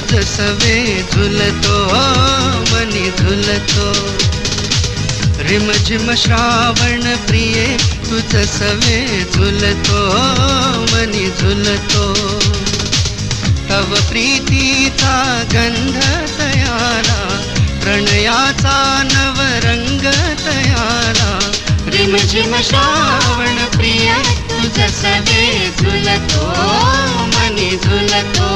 तुझ सवे झुलतो मनी झुलतो. रिमझिम श्रावण प्रिये तुझ सवे झुलतो मनी झुलतो. तव प्रीतीचा गंध तयाला प्रणयाचा नवरंग तयाला. रिमझिम श्रावण प्रिय तुझ सवे झुलतो मनी झुलतो.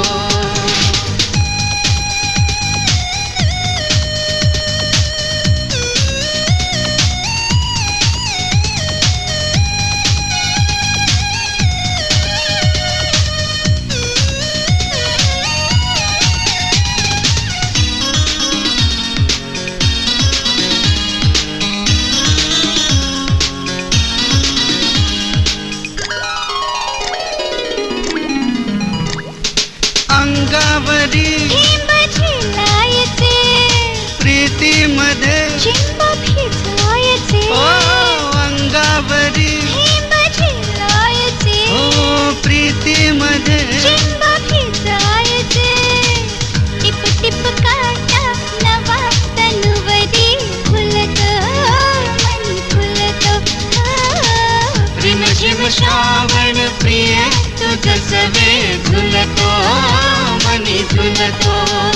अंगावरी हिंब झिलायचे प्रीतीमध्ये चिंब भिजायचे. ओ अंगावरी हिंब झिलायचे प्रीतीमध्ये चिंब भिजायचे. टिप टिप काटा नवा तनुवरी फुलतो मन फुलतो. रिमझिम श्रावण प्रिय तुझ सवे झुलतो मनी झुलतो.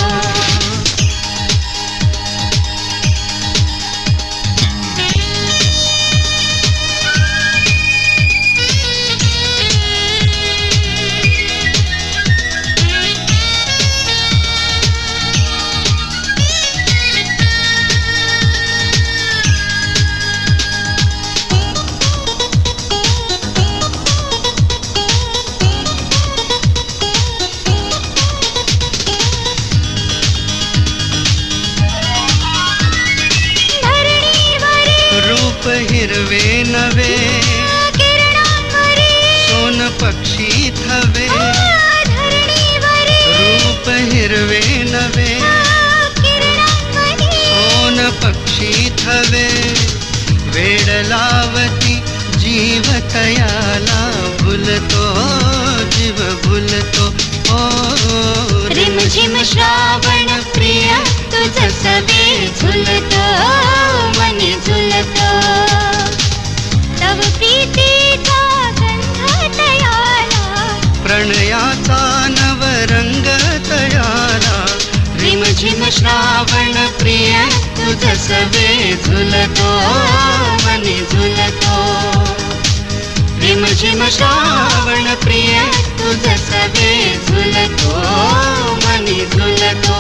हिरवे नवे किरणांवरी सोन पक्षी थवे. धरणीवरी रूप हिरवे नवे किरणांवरी सोन पक्षी थवे. वेड लावती जीव तयाला भुलतो जीव भुलतो. ओ रिमझिम श्रावण प्रिय तुझ सवे झुलतो मनी झुलतो. तव प्रीतीचा गंध तयाला प्रणयाचा नवरंग तयाला. रिमझिम श्रावण प्रिय तुझ सवे झुलतो मनी झुलतो. रिमझिम श्रावण प्रिय तुझ सवे झुलतो मनी झुलतो.